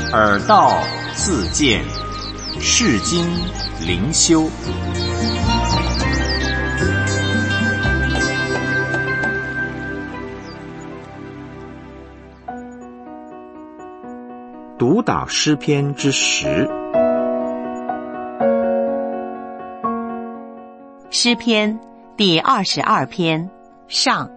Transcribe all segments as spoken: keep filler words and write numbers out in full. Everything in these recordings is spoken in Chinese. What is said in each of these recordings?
耳道自见，世经灵修。读导诗篇之十。 诗篇第二十二篇上。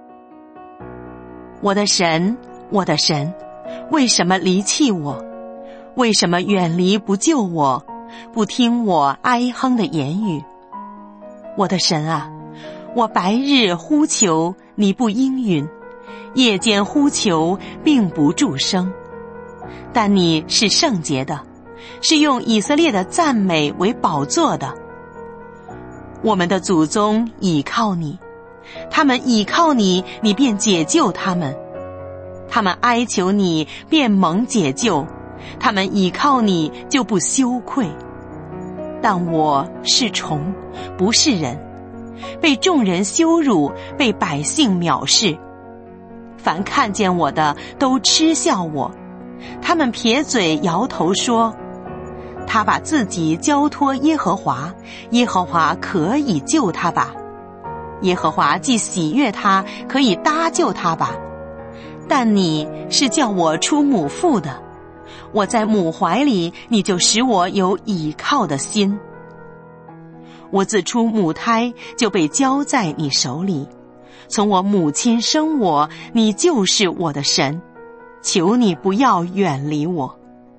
我的神，我的神，为什么离弃我？为什么远离不救我，不听我哀哼的言语？我的神啊，我白日呼求，你不应允；夜间呼求，并不助声。但你是圣洁的，是用以色列的赞美为宝座的。我们的祖宗倚靠你，他们倚靠你，你便解救他们；他们哀求你，便蒙解救；他们倚靠你，就不羞愧。但我是虫，不是人，被众人羞辱，被百姓藐视。凡看见我的，都嗤笑我。他们撇嘴摇头说，他把自己交托耶和华，耶和华可以救他吧。耶和华既喜悦他，可以搭救他吧。但你是叫我出母腹的，我在母怀里，你就使我有倚靠的心。我自出母胎就被交在你手里，从我母亲生我，你就是我的神。求你不要远离我。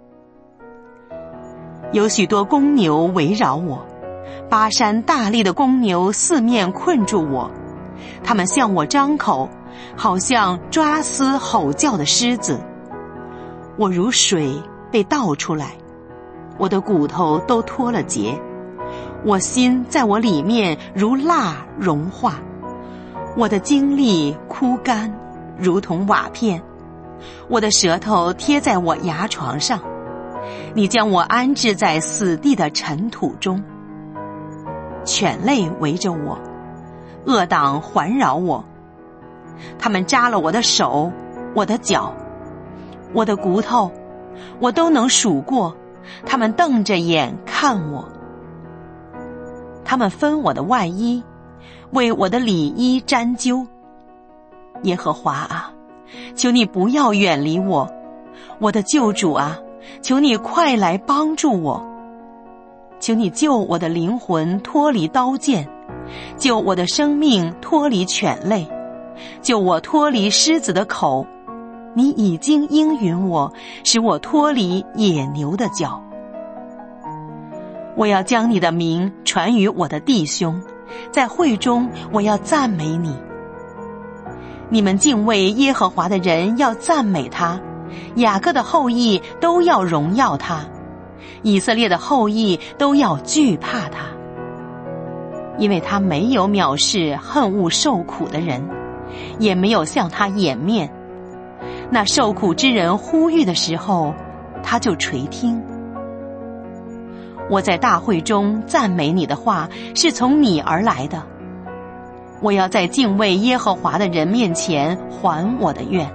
有许多公牛围绕我，巴山大力的公牛四面困住我，他们向我张口，好像抓撕吼叫的狮子。我如水被倒出来，我的骨头都脱了节，我心在我里面如蜡融化，我的精力枯干，如同瓦片。我的舌头贴在我牙床上，你将我安置在死地的尘土中。犬类围着我，恶党环绕我，他们扎了我的手，我的脚，我的骨头，我都能数过，他们瞪着眼看我。他们分我的外衣，为我的里衣沾揪。耶和华啊，求你不要远离我，我的救主啊，求你快来帮助我。求你救我的灵魂脱离刀剑，救我的生命脱离犬类，救我脱离狮子的口。你已经应允我，使我脱离野牛的脚。我要将你的名传于我的弟兄，在会中我要赞美你。你们敬畏耶和华的人要赞美他，雅各的后裔都要荣耀他，以色列的后裔都要惧怕他。因为他没有藐视恨恶受苦的人，也没有向他掩面。那受苦之人呼吁的时候，他就垂听。我在大会中赞美你的话，是从你而来的。我要在敬畏耶和华的人面前还我的愿。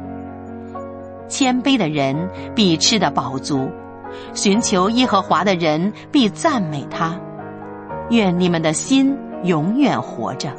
谦卑的人必吃得饱足，寻求耶和华的人必赞美他。愿你们的心永远活着。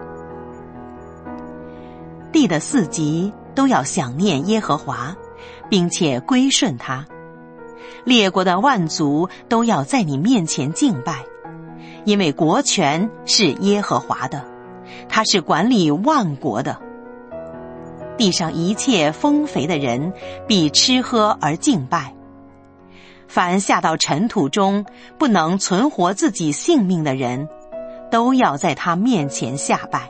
地的四极都要想念耶和华，并且归顺他。列国的万族都要在你面前敬拜，因为国权是耶和华的，他是管理万国的。地上一切丰肥的人必吃喝而敬拜。凡下到尘土中不能存活自己性命的人，都要在他面前下拜。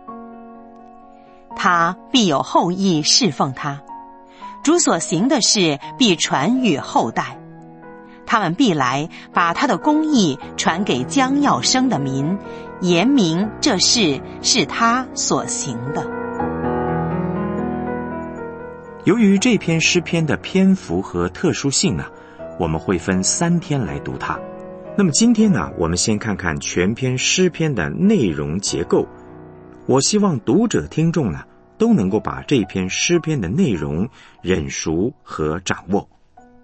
他必有后裔侍奉他，主所行的事必传与后代。他们必来把他的公义传给将要生的民，言明这事是他所行的。 由于这篇诗篇的篇幅和特殊性呢，我们会分三天来读它。那么今天呢，我们先看看全篇诗篇的内容结构。我希望读者听众呢，都能够把这篇诗篇的内容认熟和掌握。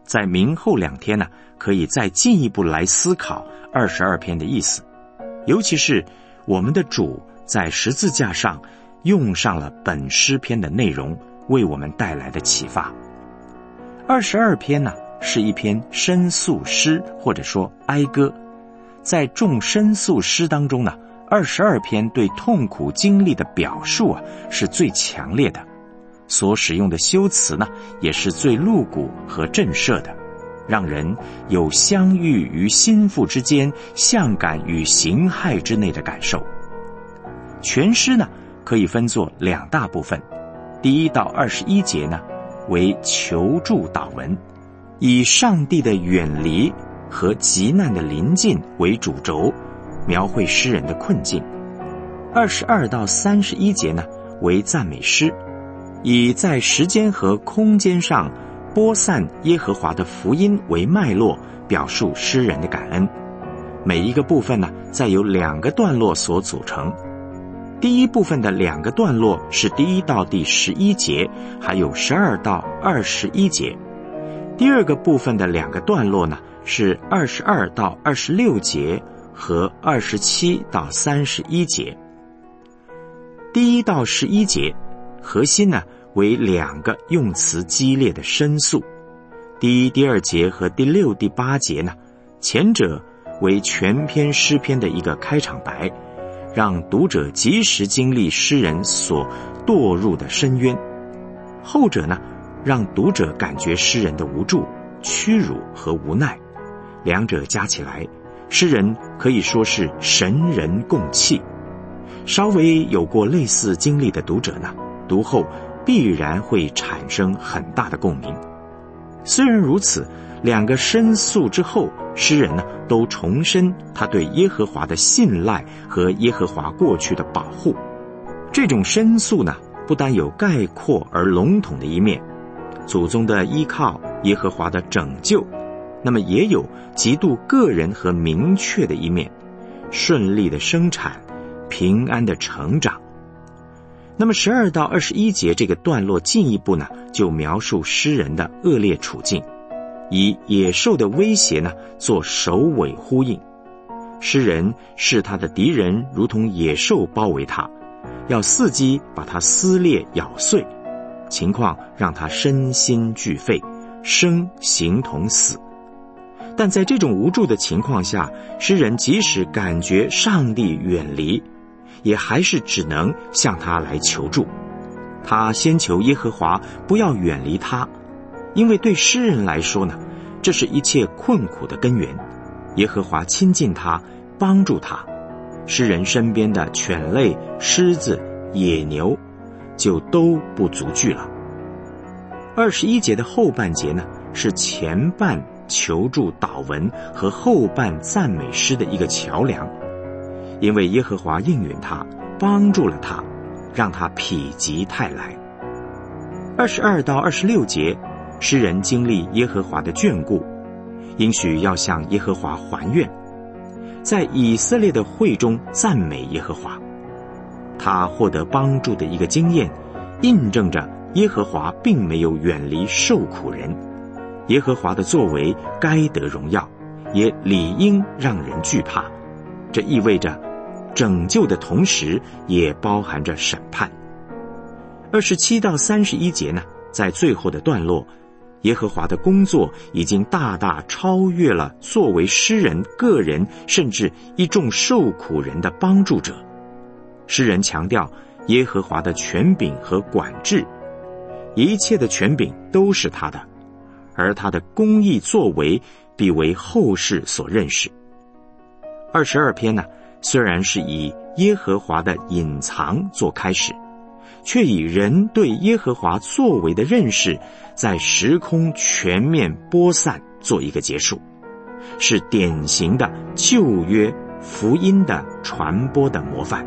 在明后两天呢，可以再进一步来思考二十二篇的意思，尤其是我们的主在十字架上用上了本诗篇的内容为我们带来的启发。二十二篇呢，是一篇申诉诗或者说哀歌，在众申诉诗当中呢，二十二篇对痛苦经历的表述啊是最强烈的，所使用的修辞呢也是最露骨和震慑的，让人有相遇于心腹之间，相感于形骸之内的感受。全诗呢可以分作两大部分，第一到二十一节呢为求助祷文，以上帝的远离和极难的临近为主轴，描绘诗人的困境。二十二到三十一节呢为赞美诗，以在时间和空间上播散耶和华的福音为脉络，表述诗人的感恩。每一个部分呢再由两个段落所组成。第一部分的两个段落是第一到第十一节，还有十二到二十一节。第二个部分的两个段落呢是二十二到二十六节和二十七到三十一节。第一到十一节核心呢为两个用词激烈的申诉，第一、第二节和第六、第八节呢，前者为全篇诗篇的一个开场白，让读者及时经历诗人所堕入的深渊；后者呢，让读者感觉诗人的无助、屈辱和无奈。两者加起来，诗人可以说是神人共泣。稍微有过类似经历的读者呢，读后必然会产生很大的共鸣。虽然如此，两个申诉之后，诗人呢都重申他对耶和华的信赖和耶和华过去的保护。这种申诉呢，不单有概括而笼统的一面，祖宗的依靠，耶和华的拯救，那么也有极度个人和明确的一面，顺利的生产，平安的成长。那么十二到二十一节这个段落进一步呢，就描述诗人的恶劣处境，以野兽的威胁呢做首尾呼应。诗人视他的敌人如同野兽包围他，要伺机把他撕裂咬碎，情况让他身心俱废，生形同死。但在这种无助的情况下，诗人即使感觉上帝远离，也还是只能向他来求助。他先求耶和华不要远离他，因为对诗人来说呢，这是一切困苦的根源。耶和华亲近他，帮助他，诗人身边的犬类、狮子、野牛就都不足惧了。二十一节的后半节呢，是前半求助祷文和后半赞美诗的一个桥梁。因为耶和华应允他，帮助了他，让他否极泰来。二十二到二十六节，诗人经历耶和华的眷顾，应许要向耶和华还愿，在以色列的会中赞美耶和华。他获得帮助的一个经验，印证着耶和华并没有远离受苦人，耶和华的作为该得荣耀，也理应让人惧怕。这意味着拯救的同时也包含着审判。二十七到三十一节呢，在最后的段落，耶和华的工作已经大大超越了作为诗人个人甚至一众受苦人的帮助者。诗人强调耶和华的权柄和管制，一切的权柄都是他的，而他的公义作为必为后世所认识。二十二篇呢，虽然是以耶和华的隐藏做开始，却以人对耶和华作为的认识，在时空全面播散做一个结束，是典型的旧约福音的传播的模范。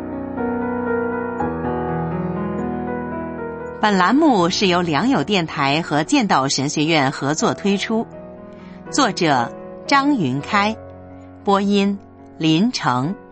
本栏目是由良友电台和建道神学院合作推出，作者张云开，播音林成。